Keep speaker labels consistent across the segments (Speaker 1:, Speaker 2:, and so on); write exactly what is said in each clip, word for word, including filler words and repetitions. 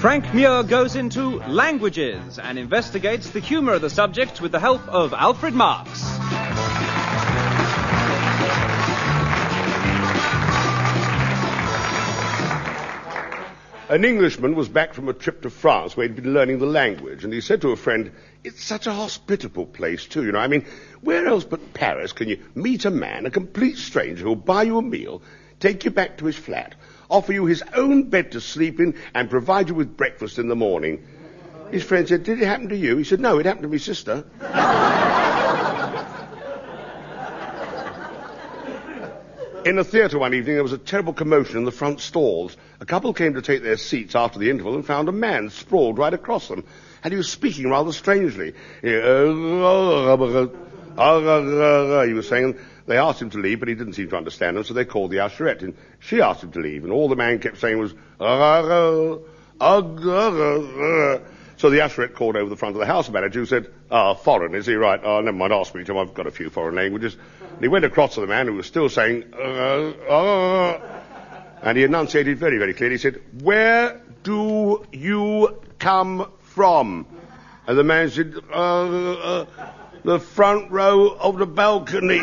Speaker 1: Frank Muir goes into languages and investigates the humor of the subject with the help of Alfred Marks.
Speaker 2: An Englishman was back from a trip to France where he'd been learning the language, and he said to a friend, "It's such a hospitable place, too, you know. I mean, where else but Paris can you meet a man, a complete stranger, who'll buy you a meal, take you back to his flat, offer you his own bed to sleep in, and provide you with breakfast in the morning?" His friend said, "Did it happen to you?" He said, "No, it happened to my sister." In a theatre one evening, there was a terrible commotion in the front stalls. A couple came to take their seats after the interval and found a man sprawled right across them. And he was speaking rather strangely. He was saying, they asked him to leave, but he didn't seem to understand them, so they called the usherette. And she asked him to leave, and all the man kept saying was... So the usherette called over the front of the house manager, who said, "Ah, oh, foreign, is he? Right. Oh, never mind, I'll speak to him. I've got a few foreign languages." And he went across to the man who was still saying, uh, uh, and he enunciated very, very clearly. He said, "Where do you come from?" And the man said, uh, uh, "The front row of the balcony."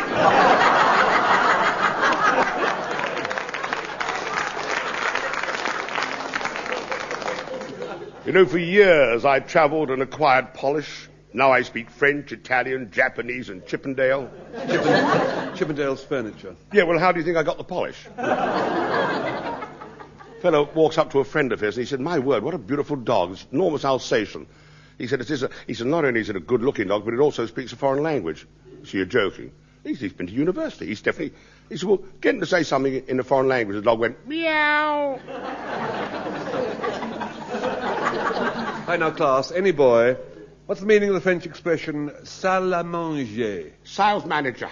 Speaker 2: You know, for years I travelled and acquired polish. Now I speak French, Italian, Japanese, and Chippendale.
Speaker 3: Chippen- Chippendale's furniture.
Speaker 2: Yeah, well, how do you think I got the polish? Fellow walks up to a friend of his and he said, "My word, what a beautiful dog. It's enormous Alsatian." He said, it is a, he said, "Not only is it a good-looking dog, but it also speaks a foreign language." So you're joking. He's, he's been to university. He's definitely... He said, "Well, get him to say something in a foreign language." The dog went, "Meow."
Speaker 3: Hi now, class. Any boy. What's the meaning of the French expression, salle à manger?
Speaker 2: Sales manager.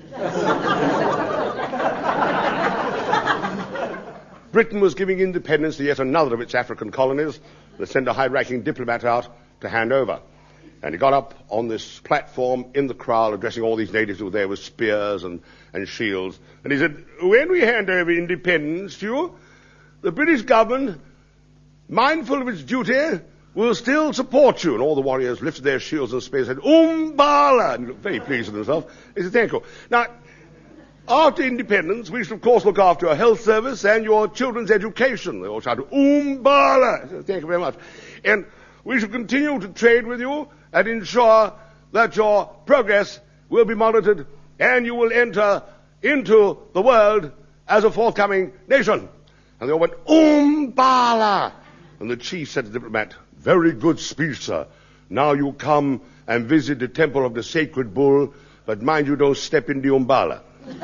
Speaker 2: Britain was giving independence to yet another of its African colonies. They sent a high-ranking diplomat out to hand over. And he got up on this platform in the crowd, addressing all these natives who were there with spears and, and shields. And he said, "When we hand over independence to you, the British government, mindful of its duty, will still support you." And all the warriors lifted their shields and spears and said, "Umbala!" And he looked very pleased with himself. He said, "Thank you. Now, after independence, we should, of course, look after your health service and your children's education." They all shouted, "Umbala!" He said, "Thank you very much. And we shall continue to trade with you and ensure that your progress will be monitored and you will enter into the world as a forthcoming nation." And they all went, "Umbala!" And the chief said to the diplomat, "Very good speech, sir. Now you come and visit the temple of the sacred bull, but mind you don't step in the umbala."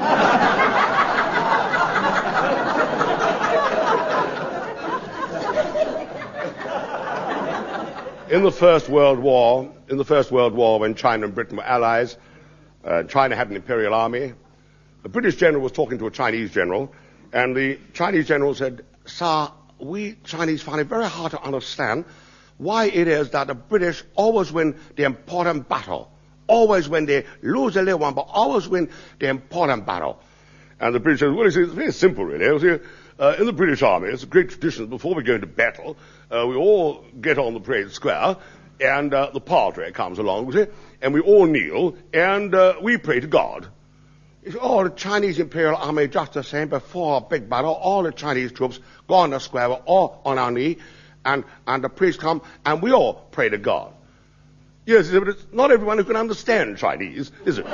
Speaker 2: In the First World War, in the First World War, when China and Britain were allies, uh, China had an imperial army. The British general was talking to a Chinese general, and the Chinese general said, "Sir, we Chinese find it very hard to understand why it is that the British always win the important battle. Always when they lose a little one, but always win the important battle." And the British said, "Well, it's, it's very simple, really. See, uh, in the British Army, it's a great tradition. Before we go into battle, uh, we all get on the parade square, and uh, the padre comes along, see, and we all kneel, and uh, we pray to God." He said, "Oh, the Chinese Imperial Army just the same. Before a big battle, all the Chinese troops go on the square, we're all on our knee, and, and the priests come, and we all pray to God." Yes, but it's not everyone who can understand Chinese, is it?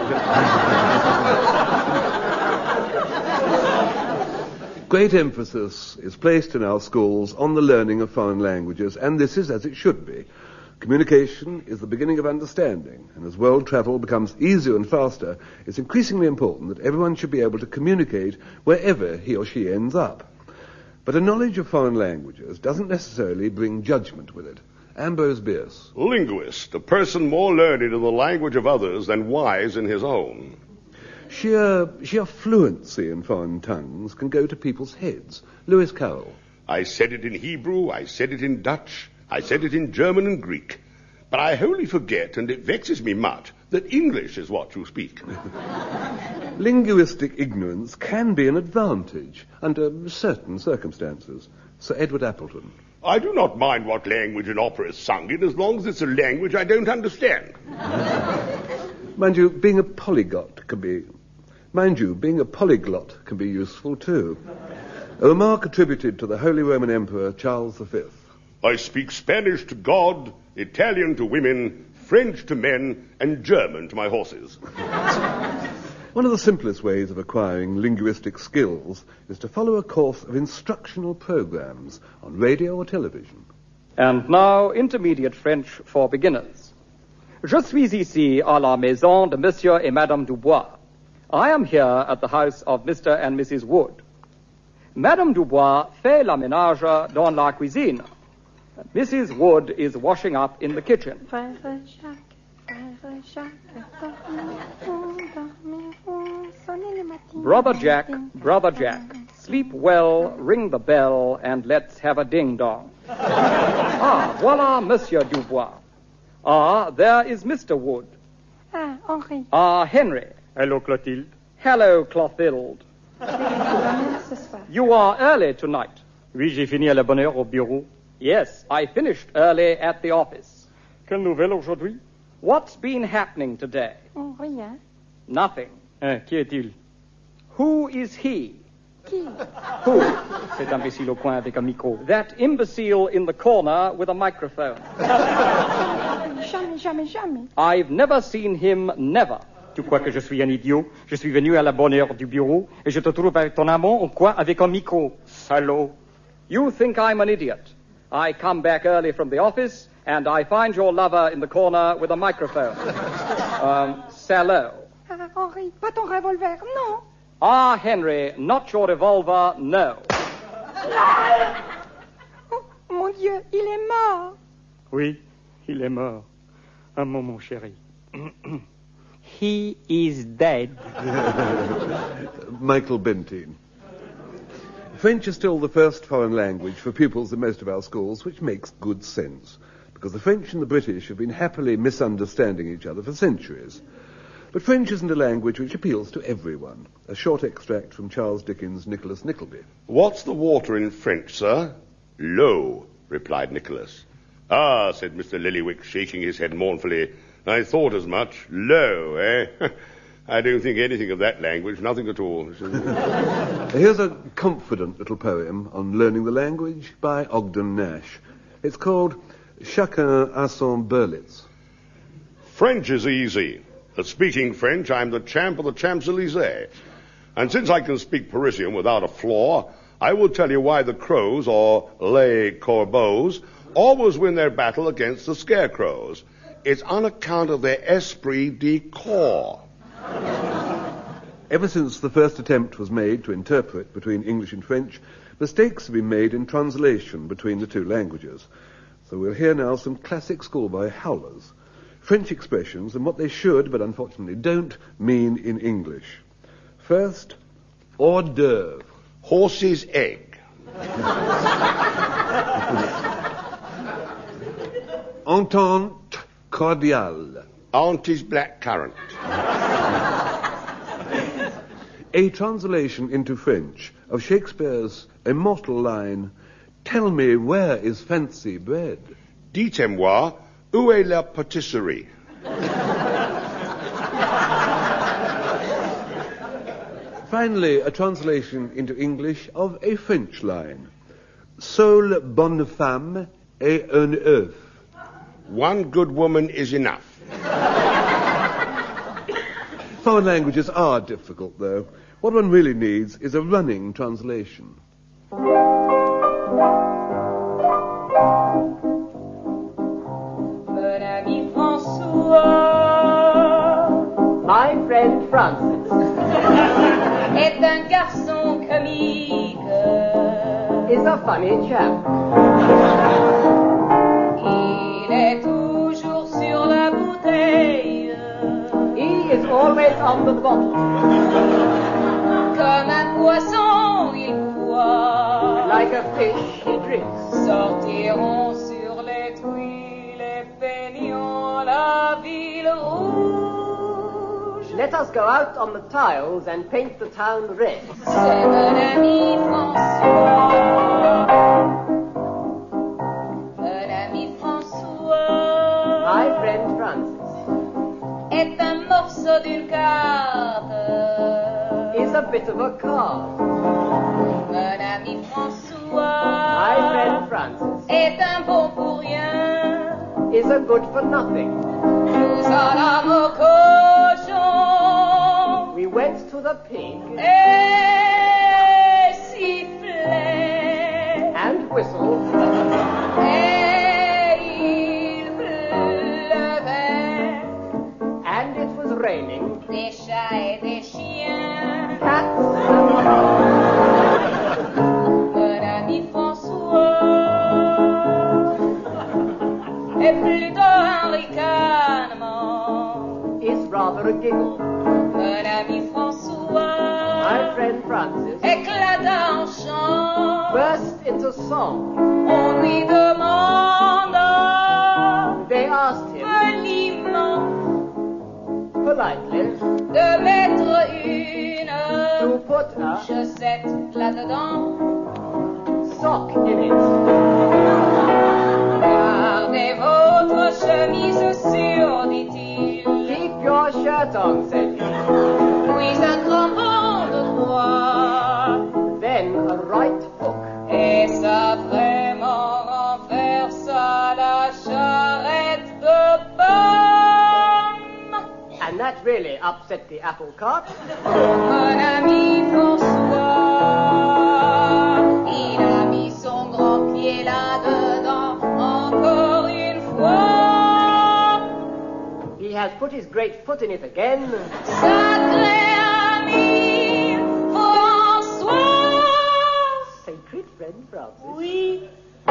Speaker 3: Great emphasis is placed in our schools on the learning of foreign languages, and this is as it should be. Communication is the beginning of understanding, and as world travel becomes easier and faster, it's increasingly important that everyone should be able to communicate wherever he or she ends up. But a knowledge of foreign languages doesn't necessarily bring judgment with it. Ambrose Bierce.
Speaker 2: Linguist, a person more learned in the language of others than wise in his own.
Speaker 3: Sheer, sheer fluency in foreign tongues can go to people's heads. Lewis Carroll.
Speaker 2: "I said it in Hebrew, I said it in Dutch, I said it in German and Greek. But I wholly forget, and it vexes me much, that English is what you speak."
Speaker 3: Linguistic ignorance can be an advantage under certain circumstances. Sir Edward Appleton.
Speaker 2: I do not mind what language an opera is sung in, as long as it's a language I don't understand.
Speaker 3: Mind you, being a polyglot can be... Mind you, being a polyglot can be useful too. A remark attributed to the Holy Roman Emperor Charles the Fifth.
Speaker 2: I speak Spanish to God, Italian to women, French to men, and German to my horses.
Speaker 3: One of the simplest ways of acquiring linguistic skills is to follow a course of instructional programs on radio or television.
Speaker 4: And now, intermediate French for beginners. Je suis ici à la maison de Monsieur et Madame Dubois. I am here at the house of Mister and Missus Wood. Madame Dubois fait la ménage dans la cuisine. Missus Wood is washing up in the kitchen.
Speaker 5: Frère Jacques, frère Jacques,
Speaker 4: Brother Jack, Brother Jack, sleep well, ring the bell, and let's have a ding-dong. Ah, voilà Monsieur Dubois. Ah, there is Mister Wood.
Speaker 5: Ah, Henri.
Speaker 4: Ah, Henry.
Speaker 6: Hello, Clotilde.
Speaker 4: Hello, Clotilde. You are early tonight.
Speaker 6: Oui, j'ai fini à la bonne heure au bureau.
Speaker 4: Yes, I finished early at the office.
Speaker 6: Quelle nouvelle aujourd'hui?
Speaker 4: What's been happening today?
Speaker 5: Oh, rien.
Speaker 4: Nothing.
Speaker 6: Hein, qui est-il?
Speaker 4: Who is he?
Speaker 5: Qui?
Speaker 4: Who?
Speaker 6: Cet imbécile au coin avec un micro.
Speaker 4: That imbecile in the corner with a microphone.
Speaker 5: Jamais, jamais, jamais.
Speaker 4: I've never seen him, never.
Speaker 6: Tu crois que je suis un idiot? Je suis venu à la bonne heure du bureau et je te trouve avec ton amant au coin avec un micro. Salaud.
Speaker 4: You think I'm an idiot. I come back early from the office and I find your lover in the corner with a microphone. um, salaud.
Speaker 5: Ah, Henri, pas ton revolver, non.
Speaker 4: Ah, Henry, not your revolver, no.
Speaker 5: Oh, mon Dieu, il est mort.
Speaker 6: Oui, il est mort. Un mot, mon chéri. He is dead.
Speaker 3: Michael Bentine. French is still the first foreign language for pupils in most of our schools, which makes good sense, because the French and the British have been happily misunderstanding each other for centuries. But French isn't a language which appeals to everyone. A short extract from Charles Dickens' Nicholas Nickleby.
Speaker 2: What's the water in French, sir? Low, replied Nicholas. Ah, said Mister Lillywick, shaking his head mournfully. I thought as much. Low, eh? I don't think anything of that language, nothing at all.
Speaker 3: Here's a confident little poem on learning the language by Ogden Nash. It's called Chacun a son Berlitz.
Speaker 2: French is easy. At speaking French, I'm the champ of the Champs-Élysées. And since I can speak Parisian without a flaw, I will tell you why the crows, or les corbeaux, always win their battle against the scarecrows. It's on account of their esprit de corps.
Speaker 3: Ever since the first attempt was made to interpret between English and French, mistakes have been made in translation between the two languages. So we'll hear now some classic schoolboy howlers, French expressions and what they should, but unfortunately don't, mean in English. First, hors d'oeuvre.
Speaker 2: Horse's egg.
Speaker 3: Entente cordiale.
Speaker 2: Auntie's black currant.
Speaker 3: A translation into French of Shakespeare's immortal line, "Tell me, where is fancy bred?"
Speaker 2: Dites-moi, où est la pâtisserie?
Speaker 3: Finally, a translation into English of a French line, "Seule bonne femme et un œuf."
Speaker 2: One good woman is enough.
Speaker 3: Foreign languages are difficult, though. What one really needs is a running translation.
Speaker 7: Mon ami François,
Speaker 8: my friend Francis,
Speaker 7: est un garçon comique.
Speaker 8: is a funny chap.
Speaker 7: Il est toujours sur la bouteille.
Speaker 8: He is always on the bottle.
Speaker 7: Comme un poisson, il boit.
Speaker 8: Like a fish, he drinks.
Speaker 7: Sortiront sur les tuiles les feignants la ville rouge.
Speaker 8: Let us go out on the tiles and paint the town red.
Speaker 7: C'est mon ami François. morse d'une carte
Speaker 8: is a bit of a card.
Speaker 7: Mon ami François,
Speaker 8: My friend Francis,
Speaker 7: est un bon pour rien.
Speaker 8: is a good for nothing.
Speaker 7: Nous allâmes au cochon
Speaker 8: We went to the pig
Speaker 7: et sifflait
Speaker 8: and whistled,
Speaker 7: et il pleuvait
Speaker 8: and it was raining.
Speaker 7: des chats et des chiens.
Speaker 8: Cats
Speaker 7: Mon ami François est plutôt un ricanement.
Speaker 8: is rather a giggle.
Speaker 7: Mon ami
Speaker 8: My
Speaker 7: François
Speaker 8: friend Francis
Speaker 7: éclata en chant.
Speaker 8: burst into song.
Speaker 7: On lui demanda
Speaker 8: They asked him
Speaker 7: poliment
Speaker 8: politely
Speaker 7: de mettre une
Speaker 8: to put a
Speaker 7: chaussette là-dedans.
Speaker 8: sock in it.
Speaker 7: Gardez votre chemise sûre, dit-il.
Speaker 8: Keep your shirt on, said he.
Speaker 7: Puis un crampon de droit.
Speaker 8: Then a right hook.
Speaker 7: Et ça vraiment renversa la charrette de pommes.
Speaker 8: And that really upset the apple cart.
Speaker 7: Mon ami François, il a mis son grand pied là-dedans encore une fois.
Speaker 8: He has put his great foot in it again.
Speaker 7: Sacré ami François.
Speaker 8: Sacred friend Francis.
Speaker 7: Oui.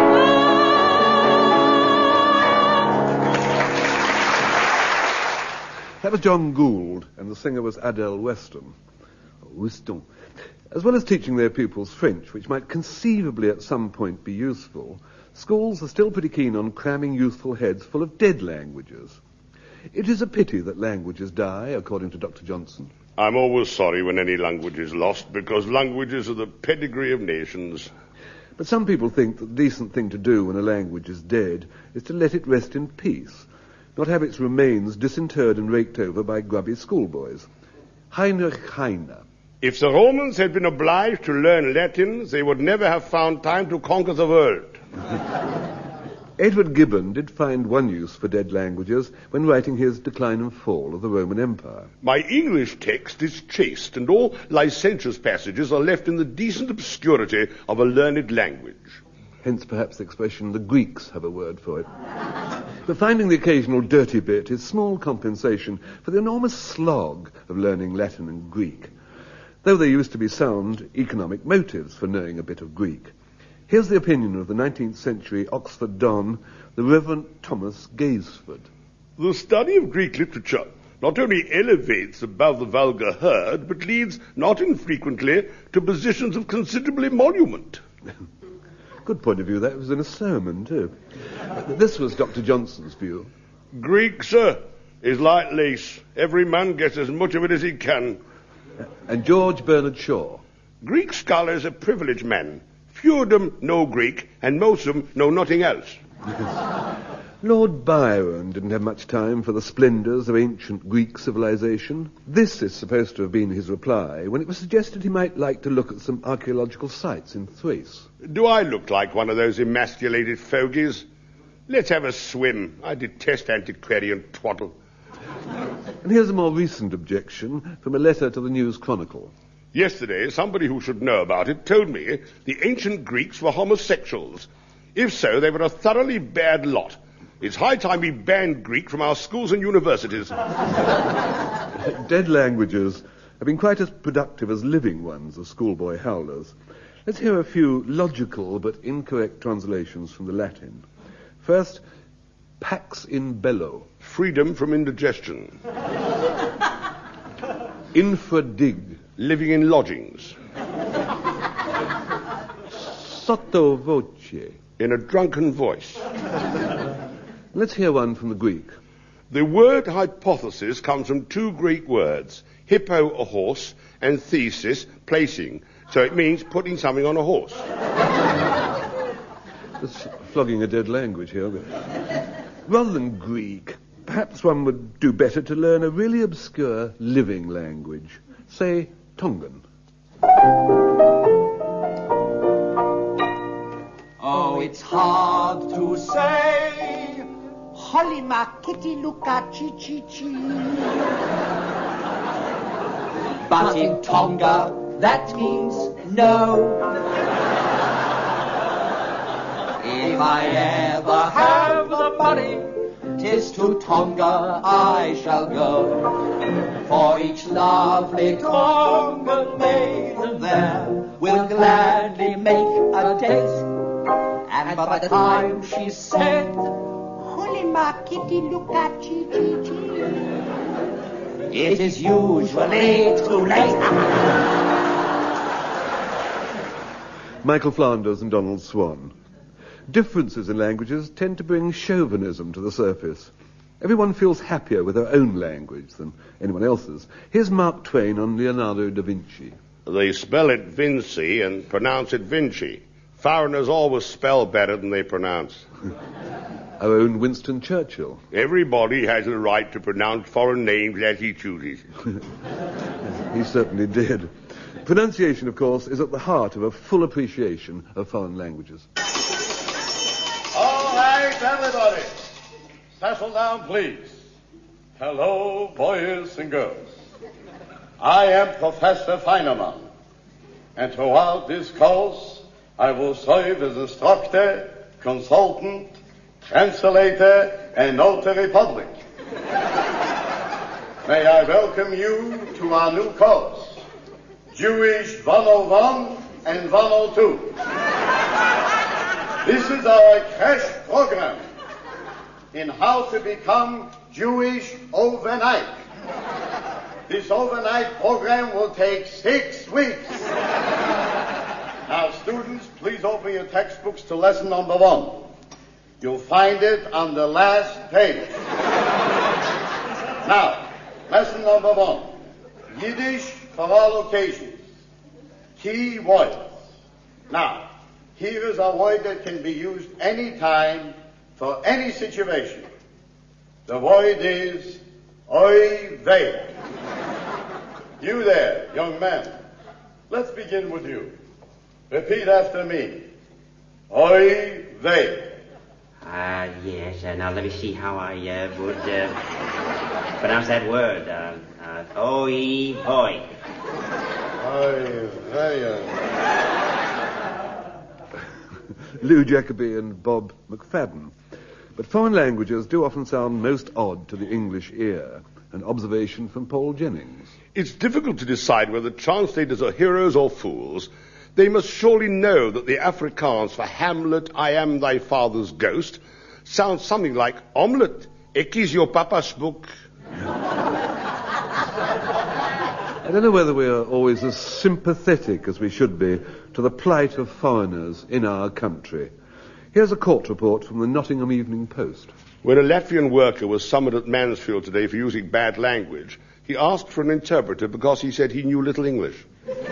Speaker 3: That was John Gould, and the singer was Adele Weston. Weston. As well as teaching their pupils French, which might conceivably at some point be useful, schools are still pretty keen on cramming youthful heads full of dead languages. It is a pity that languages die, according to Doctor Johnson.
Speaker 2: I'm always sorry when any language is lost, because languages are the pedigree of nations.
Speaker 3: But some people think that the decent thing to do when a language is dead is to let it rest in peace, not have its remains disinterred and raked over by grubby schoolboys. Heinrich Heine.
Speaker 2: If the Romans had been obliged to learn Latin, they would never have found time to conquer the world.
Speaker 3: Edward Gibbon did find one use for dead languages when writing his Decline and Fall of the Roman Empire.
Speaker 2: My English text is chaste, and all licentious passages are left in the decent obscurity of a learned language.
Speaker 3: Hence perhaps the expression, the Greeks have a word for it. But finding the occasional dirty bit is small compensation for the enormous slog of learning Latin and Greek, though there used to be sound economic motives for knowing a bit of Greek. Here's the opinion of the nineteenth century Oxford Don, the Reverend Thomas Gaisford.
Speaker 2: The study of Greek literature not only elevates above the vulgar herd, but leads not infrequently to positions of considerable emolument.
Speaker 3: Good point of view. That was in a sermon, too. This was Doctor Johnson's view.
Speaker 2: Greek, sir, is like lace. Every man gets as much of it as he can.
Speaker 3: And George Bernard Shaw.
Speaker 2: Greek scholars are privileged men. Few of them know Greek, and most of them know nothing else.
Speaker 3: Lord Byron didn't have much time for the splendours of ancient Greek civilization. This is supposed to have been his reply when it was suggested he might like to look at some archaeological sites in Thrace.
Speaker 2: Do I look like one of those emasculated fogies? Let's have a swim. I detest antiquarian twaddle.
Speaker 3: And here's a more recent objection from a letter to the News Chronicle.
Speaker 2: Yesterday, somebody who should know about it told me the ancient Greeks were homosexuals. If so, they were a thoroughly bad lot. It's high time we banned Greek from our schools and universities.
Speaker 3: Dead languages have been quite as productive as living ones of schoolboy howlers. Let's hear a few logical but incorrect translations from the Latin. First, pax in bello.
Speaker 2: Freedom from indigestion.
Speaker 3: Infradig.
Speaker 2: Living in lodgings.
Speaker 3: Sotto voce.
Speaker 2: In a drunken voice.
Speaker 3: Let's hear one from the Greek.
Speaker 2: The word hypothesis comes from two Greek words, hippo, a horse, and thesis, placing. So it means putting something on a horse.
Speaker 3: Just flogging a dead language here. Rather than Greek, Perhaps one would do better to learn a really obscure living language. Say, Tongan.
Speaker 9: Oh, it's hard to say. Holima kitty luka chi chi chi. But in Tonga, that means no. If I ever have the money, 'tis to Tonga I shall go. For each lovely Tongan maiden there will gladly make a date. And by the time she's said, Holima kitty luka chi chi chi, it is usually too late.
Speaker 3: Michael Flanders and Donald Swan. Differences in languages tend to bring chauvinism to the surface. Everyone feels happier with their own language than anyone else's. Here's Mark Twain on Leonardo da Vinci.
Speaker 2: They spell it Vinci and pronounce it Vinci. Foreigners always spell better than they pronounce.
Speaker 3: Our own Winston Churchill.
Speaker 2: Everybody has a right to pronounce foreign names as he chooses.
Speaker 3: He certainly did. Pronunciation, of course, is at the heart of a full appreciation of foreign languages.
Speaker 10: All right, everybody. Settle down, please. Hello, boys and girls. I am Professor Feinerman, and throughout this course, I will serve as instructor, consultant, translator, and notary public. May I welcome you to our new course, Jewish one oh one and one oh two. This is our crash program in how to become Jewish overnight. This overnight program will take six weeks. Now, students, please open your textbooks to lesson number one. You'll find it on the last page. Now, lesson number one. Yiddish for all occasions. Key words. Now, here is a word that can be used any time for any situation. The word is oy vey. You there, young man. Let's begin with you. Repeat after me. Oy vey.
Speaker 11: Ah, uh, yes. Uh, now let me see how I uh, would uh, pronounce that word. Uh, uh, oy boy.
Speaker 10: Oy vey.
Speaker 3: Lou Jacoby and Bob McFadden. But foreign languages do often sound most odd to the English ear. An observation from Paul Jennings.
Speaker 2: It's difficult to decide whether translators are heroes or fools. They must surely know that the Afrikaans for Hamlet, I am thy father's ghost, sounds something like omelette, ek is your papa's book.
Speaker 3: I don't know whether we are always as sympathetic as we should be to the plight of foreigners in our country. Here's a court report from the Nottingham Evening Post.
Speaker 2: When a Latvian worker was summoned at Mansfield today for using bad language, he asked for an interpreter because he said he knew little English.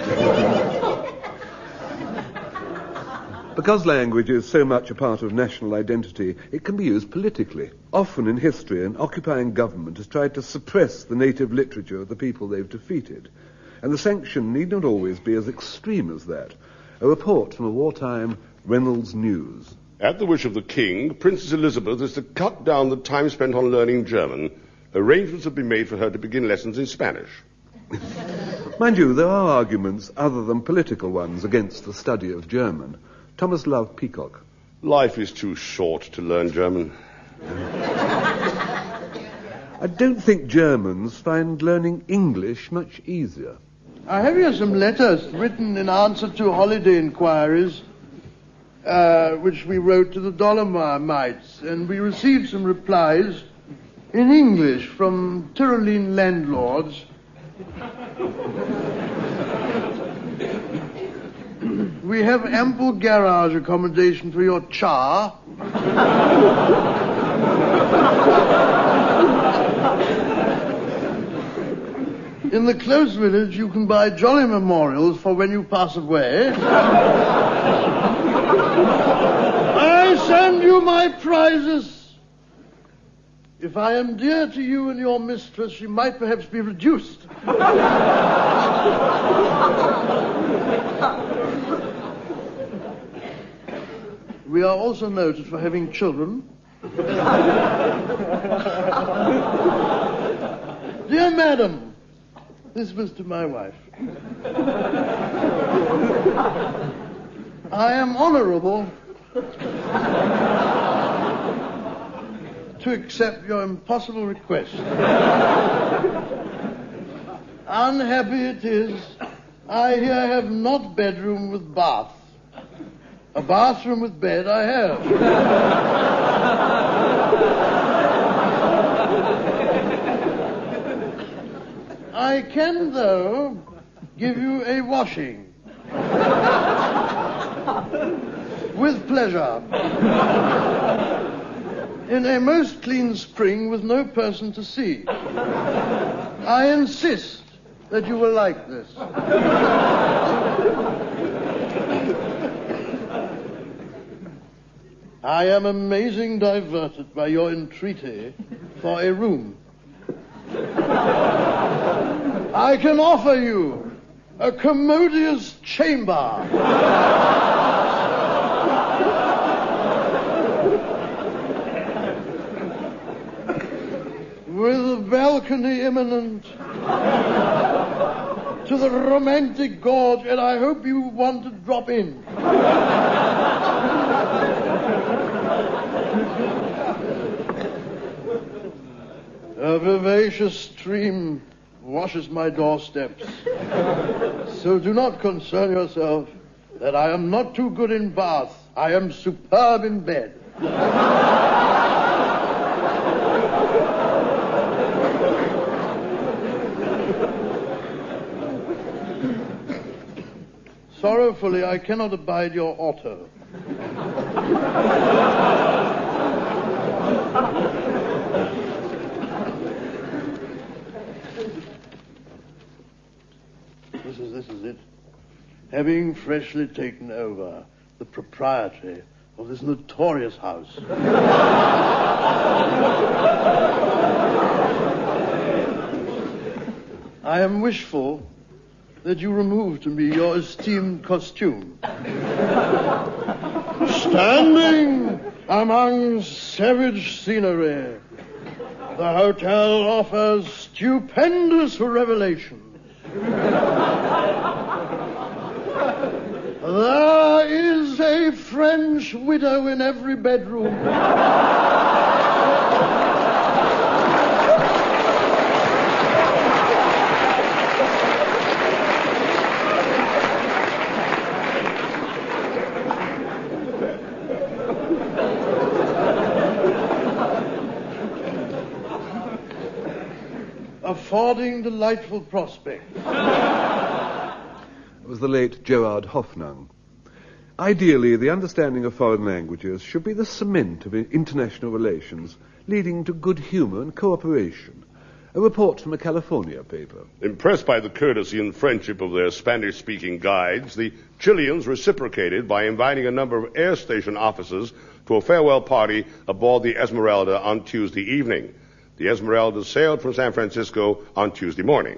Speaker 3: Because language is so much a part of national identity, it can be used politically. Often in history, an occupying government has tried to suppress the native literature of the people they've defeated. And the sanction need not always be as extreme as that. A report from a wartime Reynolds News.
Speaker 2: At the wish of the King, Princess Elizabeth is to cut down the time spent on learning German. Arrangements have been made for her to begin lessons in Spanish.
Speaker 3: Mind you, there are arguments other than political ones against the study of German. Thomas Love Peacock.
Speaker 2: Life is too short to learn German.
Speaker 3: I don't think Germans find learning English much easier.
Speaker 12: I have here some letters written in answer to holiday inquiries, uh, which we wrote to the Dolomites, and we received some replies in English from Tyrolean landlords. We have ample garage accommodation for your char. In the close village, you can buy jolly memorials for when you pass away. I send you my prizes. If I am dear to you and your mistress, she might perhaps be reduced. We are also noted for having children. Dear madam, this was to my wife. I am honorable to accept your impossible request. Unhappy it is, I here have not bedroom with bath. A bathroom with bed I have. I can, though, give you a washing. With pleasure. In a most clean spring with no person to see. I insist that you will like this. I am amazing diverted by your entreaty for a room. I can offer you a commodious chamber. With a balcony imminent to the romantic gorge, and I hope you want to drop in. A vivacious stream washes my doorsteps. So do not concern yourself that I am not too good in bath. I am superb in bed. Sorrowfully, I cannot abide your auto. This is, this is it. Having freshly taken over the propriety of this notorious house. I am wishful that you remove to me your esteemed costume. Standing among savage scenery, the hotel offers stupendous revelations. There is a French widow in every bedroom. Affording delightful prospects.
Speaker 3: It was the late Gerard Hoffnung. Ideally, the understanding of foreign languages should be the cement of international relations, leading to good humor and cooperation. A report from a California paper.
Speaker 2: Impressed by the courtesy and friendship of their Spanish-speaking guides, the Chileans reciprocated by inviting a number of air station officers to a farewell party aboard the Esmeralda on Tuesday evening. The Esmeralda sailed from San Francisco on Tuesday morning.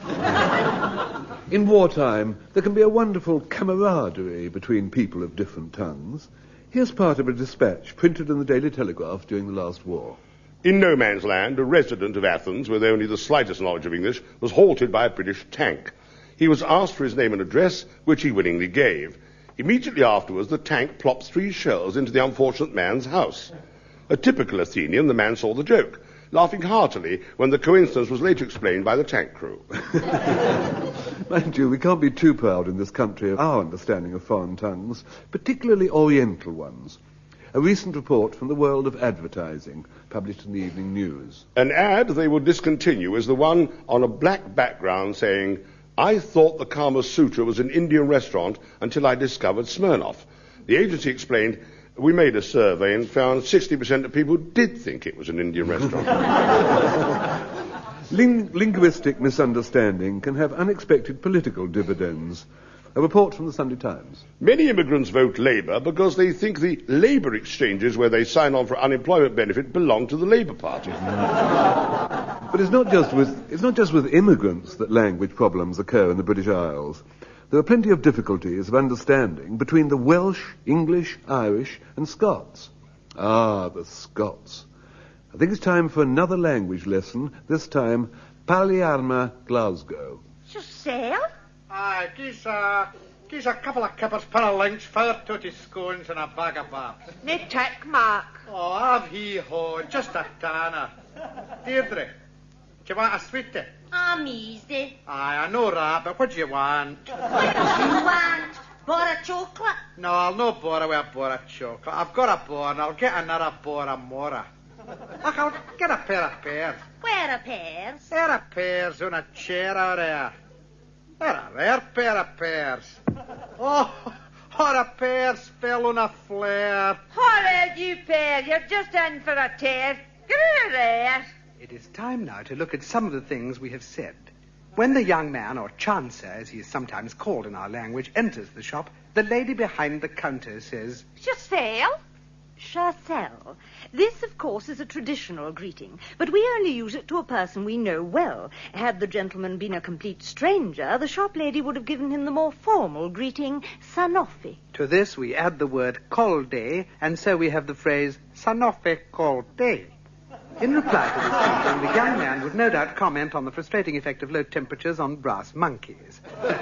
Speaker 3: In wartime, there can be a wonderful camaraderie between people of different tongues. Here's part of a dispatch printed in the Daily Telegraph during the last war.
Speaker 2: In no man's land, a resident of Athens with only the slightest knowledge of English was halted by a British tank. He was asked for his name and address, which he willingly gave. Immediately afterwards, the tank plopped three shells into the unfortunate man's house. A typical Athenian, the man saw the joke, laughing heartily when the coincidence was later explained by the tank crew.
Speaker 3: Mind you, we can't be too proud in this country of our understanding of foreign tongues, particularly Oriental ones. A recent report from the world of advertising, published in the Evening News.
Speaker 2: An ad they will discontinue is the one on a black background saying, "I thought the Kama Sutra was an Indian restaurant until I discovered Smirnoff." The agency explained, "We made a survey and found sixty percent of people did think it was an Indian restaurant."
Speaker 3: Ling- linguistic misunderstanding can have unexpected political dividends. A report from the Sunday Times.
Speaker 2: Many immigrants vote Labour because they think the labour exchanges where they sign on for unemployment benefit belong to the Labour Party.
Speaker 3: But it's not just with it's not just with immigrants that language problems occur in the British Isles. There are plenty of difficulties of understanding between the Welsh, English, Irish and Scots. Ah, the Scots. I think it's time for another language lesson, this time Paliarma Glasgow.
Speaker 13: Yourself?
Speaker 14: Aye, geez, uh, geez a couple of kippers per a lunch, four tooty scones and a bag of bars.
Speaker 13: No tack, Mark.
Speaker 14: Oh, have he ho, just a tanner. Deirdre, do you want a sweetie?
Speaker 13: I'm easy.
Speaker 14: Aye, I know that, but what do you want?
Speaker 13: What do you want? Bar of chocolate?
Speaker 14: No, I'll no bore with a bar of chocolate. I've got a bar and I'll get another bar of more. Look, I'll get a pair of pears.
Speaker 13: Where are pears?
Speaker 14: Pair of pears on a chair out there. They're a rare pair of pears. Oh, what a pears fell on a flare.
Speaker 13: Horrid, you pear. You're just in for a tear. Get out of there.
Speaker 15: It is time now to look at some of the things we have said. When the young man, or chancer, as he is sometimes called in our language, enters the shop, the lady behind the counter says,
Speaker 13: Chassel?
Speaker 16: Chassel. This, of course, is a traditional greeting, but we only use it to a person we know well. Had the gentleman been a complete stranger, the shop lady would have given him the more formal greeting, Sanofi.
Speaker 15: To this we add the word colde, and so we have the phrase Sanofi colde. In reply to this greeting, the young man would no doubt comment on the frustrating effect of low temperatures on brass monkeys. But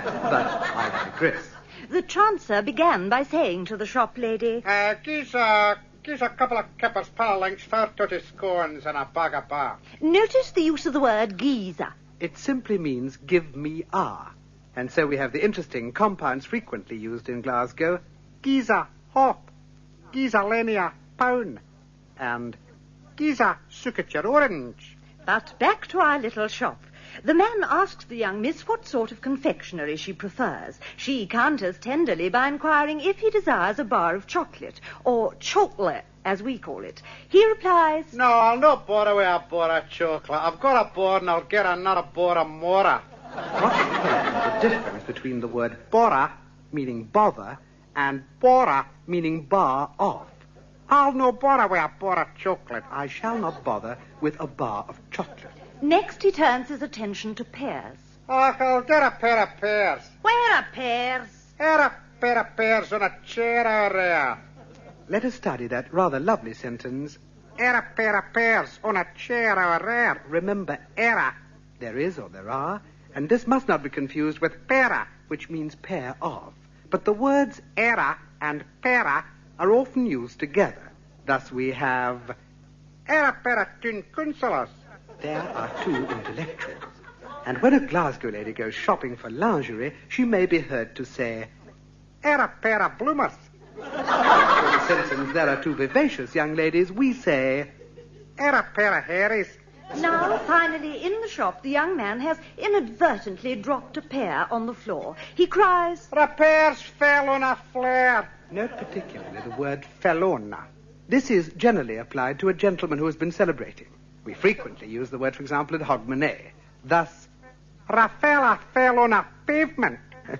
Speaker 15: I digress.
Speaker 16: The chancer began by saying to the shop lady,
Speaker 14: Uh, geez, uh, geez a couple of kippers per lunch, four tooty scones and a bag of bar.
Speaker 16: Notice the use of the word geezer.
Speaker 15: It simply means give me a. And so we have the interesting compounds frequently used in Glasgow, geezer, hop, geezer, lenia, pound, and geezer, suck at your orange.
Speaker 16: But back to our little shop. The man asks the young miss what sort of confectionery she prefers. She counters tenderly by inquiring if he desires a bar of chocolate, or chocolate, as we call it. He replies,
Speaker 14: No, I'll not bore with a bar of chocolate. I've got a bar and I'll get another bar of more.
Speaker 15: What is the difference between the word bora, meaning bother, and bora, meaning bar off?
Speaker 14: I'll no bother with a bar of chocolate.
Speaker 15: I shall not bother with a bar of chocolate.
Speaker 16: Next he turns his attention to pears.
Speaker 14: Oh, I'll get a pair of pears.
Speaker 16: Where are pears?
Speaker 14: Here a pair of pears on a chair out there.
Speaker 15: Let us study that rather lovely sentence.
Speaker 14: Here a pair of pears on a chair out there.
Speaker 15: Remember, era, there is or there are, and this must not be confused with pera, which means pair of. But the words era and pera are often used together. Thus we have,
Speaker 14: Here a pair of tin consolas.
Speaker 15: There are two intellectuals. And when a Glasgow lady goes shopping for lingerie, she may be heard to say,
Speaker 14: Here a pair of bloomers.
Speaker 15: For the sentence, there are two vivacious young ladies, we say,
Speaker 14: Here a pair of Harrys.
Speaker 16: Now, finally, in the shop, the young man has inadvertently dropped a pear on the floor. He cries,
Speaker 14: The pears fell on a flare.
Speaker 15: Note particularly the word fellona. This is generally applied to a gentleman who has been celebrating. We frequently use the word, for example, at Hogmanay. Thus,
Speaker 14: Raffaella fell on a pavement.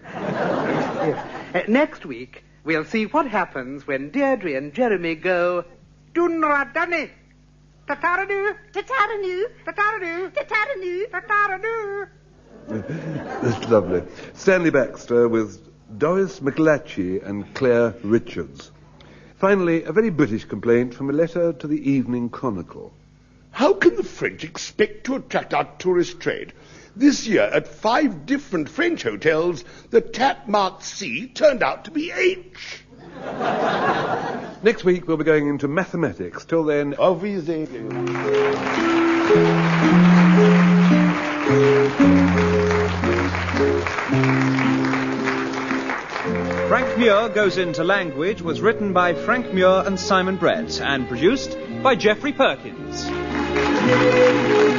Speaker 15: Yes. Uh, next week, we'll see what happens when Deirdre and Jeremy go,
Speaker 14: Dunra Dunny. Tataradu.
Speaker 16: Tataranu.
Speaker 14: Tataradu.
Speaker 16: Tataranu.
Speaker 14: Tataradu.
Speaker 3: That's lovely. Stanley Baxter with Doris McLatchy and Claire Richards. Finally, a very British complaint from a letter to the Evening Chronicle.
Speaker 2: How can the French expect to attract our tourist trade? This year, at five different French hotels, the tap marked C turned out to be H.
Speaker 3: Next week, we'll be going into mathematics. Till then,
Speaker 2: auf Wiedersehen.
Speaker 1: Frank Muir Goes Into Language was written by Frank Muir and Simon Brett and produced by Geoffrey Perkins.